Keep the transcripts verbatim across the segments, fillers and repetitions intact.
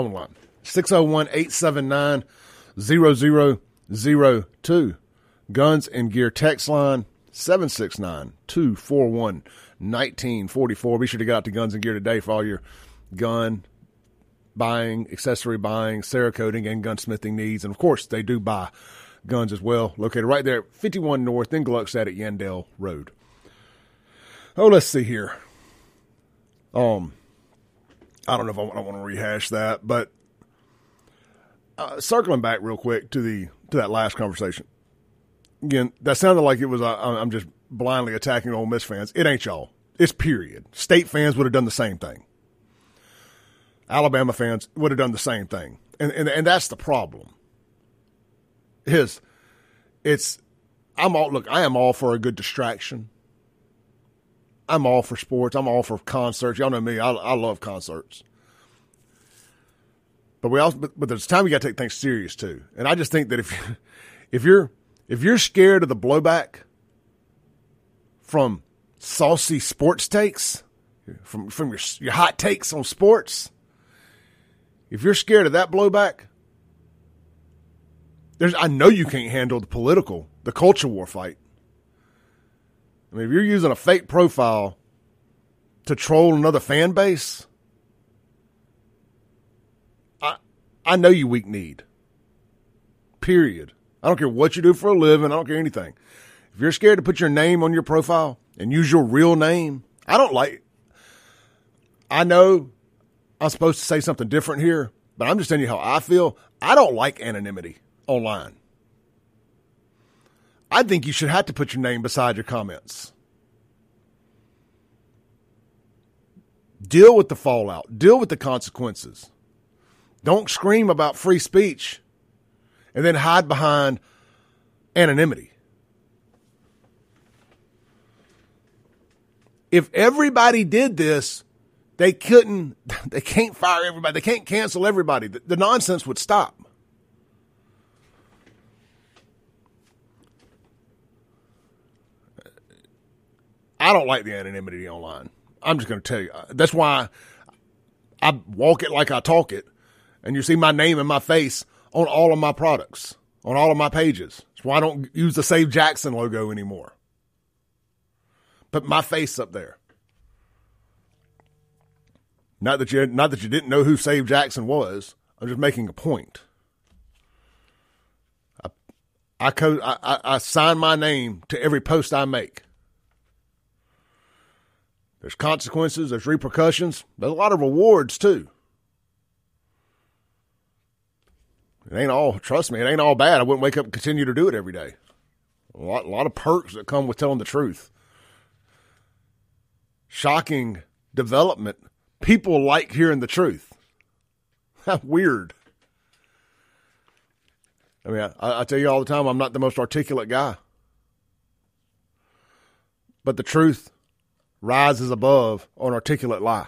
Line six oh one, eight seven nine, zero zero zero two. Guns and Gear text line seven six nine, two four one, one nine four four. Be sure to get out to Guns and Gear today for all your gun buying, accessory buying, Cerakoting, and gunsmithing needs. And, of course, they do buy guns as well. Located right there at fifty-one North in Gluckstadt at Yandell Road. Oh, let's see here. Um, I don't know if I, I want to rehash that, but uh, circling back real quick to the to that last conversation. Again, that sounded like it was uh, I'm just blindly attacking Ole Miss fans. It ain't y'all. It's period. State fans would have done the same thing. Alabama fans would have done the same thing. And and, and that's the problem. Is it's I'm all look, I am all for a good distraction. I'm all for sports. I'm all for concerts. Y'all know me. I, I love concerts. But we also, but, but there's time you got to take things serious too. And I just think that if if you're if you're scared of the blowback from saucy sports takes, from from your your hot takes on sports, if you're scared of that blowback, there's I know you can't handle the political, the culture war fight. I mean, if you're using a fake profile to troll another fan base, I I know you weak-kneed. Period. I don't care what you do for a living. I don't care anything. If you're scared to put your name on your profile and use your real name, I don't like I know I'm supposed to say something different here, but I'm just telling you how I feel. I don't like anonymity online. I think you should have to put your name beside your comments. Deal with the fallout. Deal with the consequences. Don't scream about free speech and then hide behind anonymity. If everybody did this, they couldn't, they can't fire everybody. They can't cancel everybody. The, the nonsense would stop. I don't like the anonymity online. I'm just going to tell you. That's why I walk it like I talk it. And you see my name and my face on all of my products, on all of my pages. That's why I don't use the Save Jackson logo anymore. Put my face up there. Not that you, not that you didn't know who Save Jackson was. I'm just making a point. I, I, co- I, I sign my name to every post I make. There's consequences. There's repercussions. There's a lot of rewards, too. It ain't all, trust me, it ain't all bad. I wouldn't wake up and continue to do it every day. A lot, a lot of perks that come with telling the truth. Shocking development. People like hearing the truth. How weird. I mean, I, I tell you all the time, I'm not the most articulate guy. But the truth rises above an articulate lie.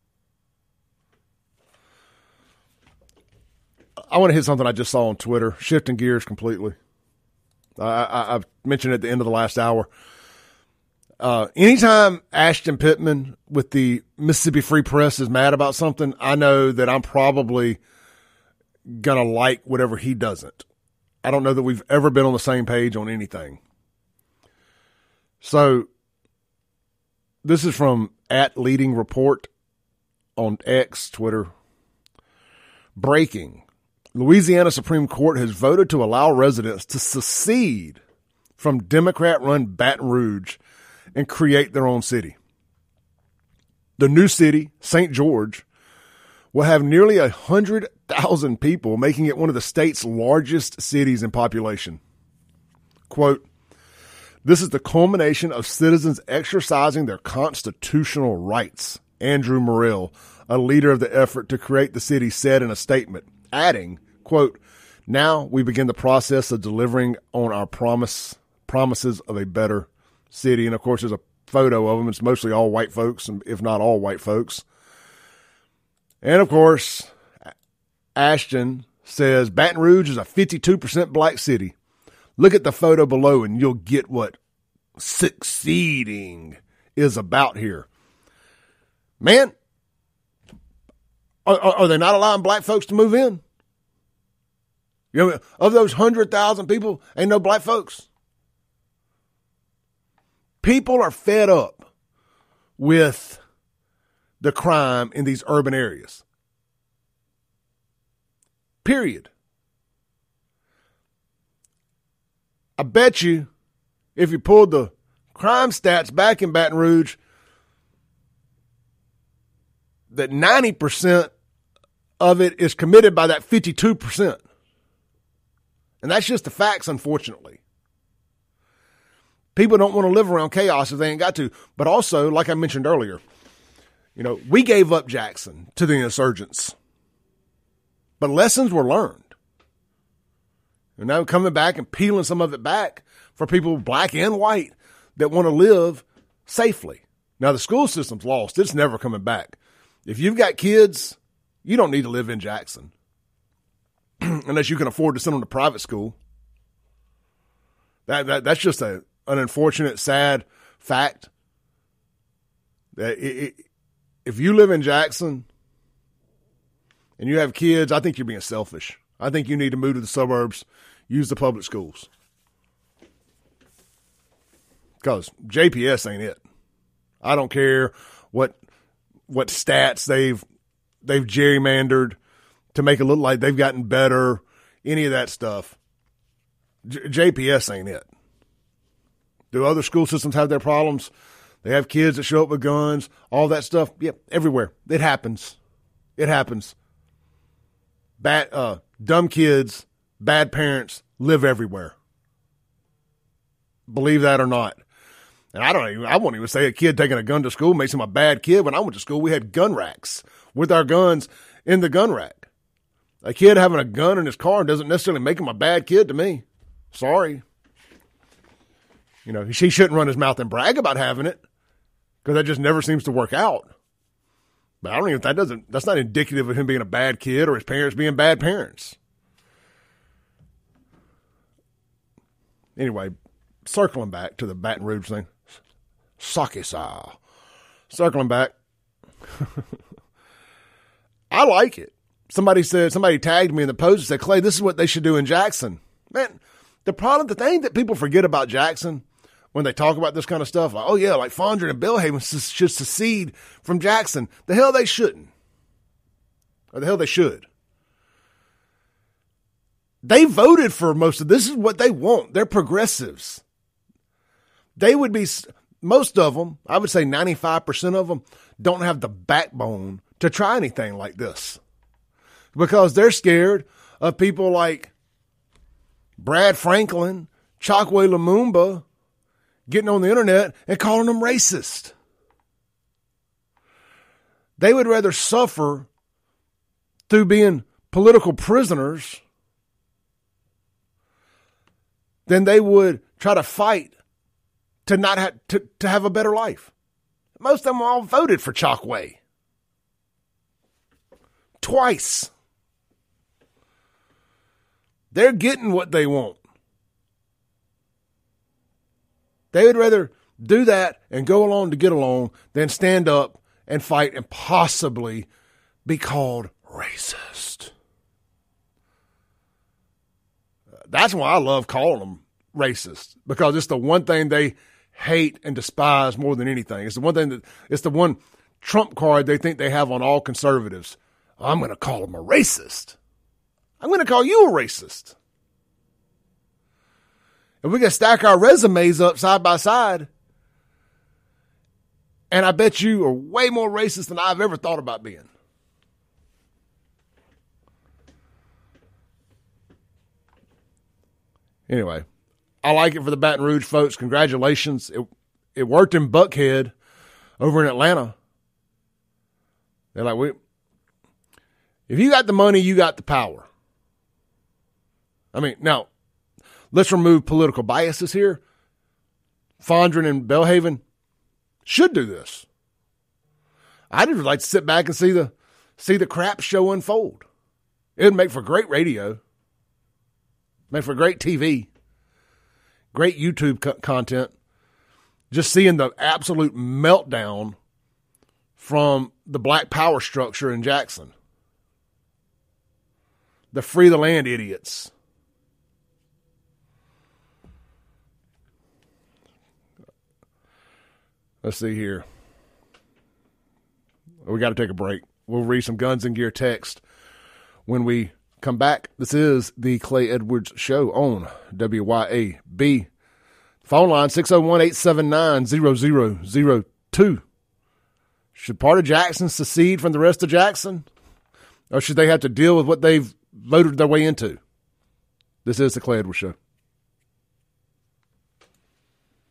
I want to hit something I just saw on Twitter, shifting gears completely. I, I, I've mentioned it at the end of the last hour. Uh, anytime Ashton Pittman with the Mississippi Free Press is mad about something, I know that I'm probably going to like whatever he doesn't. I don't know that we've ever been on the same page on anything. So, this is from at Leading Report on X, Twitter. Breaking. Louisiana Supreme Court has voted to allow residents to secede from Democrat-run Baton Rouge and create their own city. The new city, Saint George, will have nearly one hundred thousand people, making it one of the state's largest cities in population. Quote, this is the culmination of citizens exercising their constitutional rights, Andrew Morrill, a leader of the effort to create the city, said in a statement, adding, quote, now we begin the process of delivering on our promise promises of a better city. And, of course, there's a photo of them. It's mostly all white folks, if not all white folks. And, of course, Ashton says Baton Rouge is a fifty-two percent black city. Look at the photo below and you'll get what succeeding is about here. Man, Are, are, are they not allowing black folks to move in? You know, of those one hundred thousand people, ain't no black folks. People are fed up with the crime in these urban areas. Period. I bet you if you pulled the crime stats back in Baton Rouge, that ninety percent of it is committed by that fifty-two percent. And that's just the facts, unfortunately. People don't want to live around chaos if they ain't got to. But also, like I mentioned earlier, you know, we gave up Jackson to the insurgents. But lessons were learned. And now coming back and peeling some of it back for people, black and white, that want to live safely. Now, the school system's lost. It's never coming back. If you've got kids, you don't need to live in Jackson unless you can afford to send them to private school. That, that That's just a, an unfortunate, sad fact. That it, it, if you live in Jackson and you have kids, I think you're being selfish. I think you need to move to the suburbs, use the public schools. Because J P S ain't it. I don't care what what stats they've they've gerrymandered to make it look like they've gotten better, any of that stuff. J- JPS ain't it. Do other school systems have their problems? They have kids that show up with guns, all that stuff. Yep, everywhere. It happens. It happens. Bad, uh, dumb kids, bad parents live everywhere. Believe that or not. And I don't even, I won't even say a kid taking a gun to school makes him a bad kid. When I went to school, we had gun racks with our guns in the gun rack. A kid having a gun in his car doesn't necessarily make him a bad kid to me. Sorry. You know, he shouldn't run his mouth and brag about having it because that just never seems to work out. But I don't even, that doesn't, that's not indicative of him being a bad kid or his parents being bad parents. Anyway, circling back to the Baton Rouge thing. Sake style. Circling back. I like it. Somebody said, somebody tagged me in the post and said, Clay, this is what they should do in Jackson. Man, the problem, the thing that people forget about Jackson when they talk about this kind of stuff, like, oh yeah, like Fondren and Belhaven should secede from Jackson. The hell they shouldn't. Or the hell they should. They voted for most of this. Is what they want. They're progressives. They would be, most of them, I would say ninety-five percent of them, don't have the backbone to try anything like this. Because they're scared of people like Brad Franklin, Chokwe Lumumba, getting on the internet and calling them racist. They would rather suffer through being political prisoners than they would try to fight to not have to, to have a better life. Most of them all voted for Chokwe. Twice. They're getting what they want. They would rather do that and go along to get along than stand up and fight and possibly be called racist. That's why I love calling them racist, because it's the one thing they hate and despise more than anything. It's the one thing that, it's the one trump card they think they have on all conservatives. I'm going to call them a racist. I'm going to call you a racist. And we can stack our resumes up side by side. And I bet you are way more racist than I've ever thought about being. Anyway, I like it for the Baton Rouge folks. Congratulations. It, it worked in Buckhead over in Atlanta. They're like, we, if you got the money, you got the power. I mean, now, let's remove political biases here. Fondren and Belhaven should do this. I'd just like to sit back and see the see the crap show unfold. It would make for great radio. Make for great T V. Great YouTube co- content. Just seeing the absolute meltdown from the black power structure in Jackson. the free the land idiots. Let's see here. We got to take a break. We'll read some Guns and Gear text when we come back. This is the Clay Edwards Show on W Y A B. Phone line six oh one, eight seven nine, zero zero zero two. Should part of Jackson secede from the rest of Jackson? Or should they have to deal with what they've voted their way into? This is the Clay Edwards Show.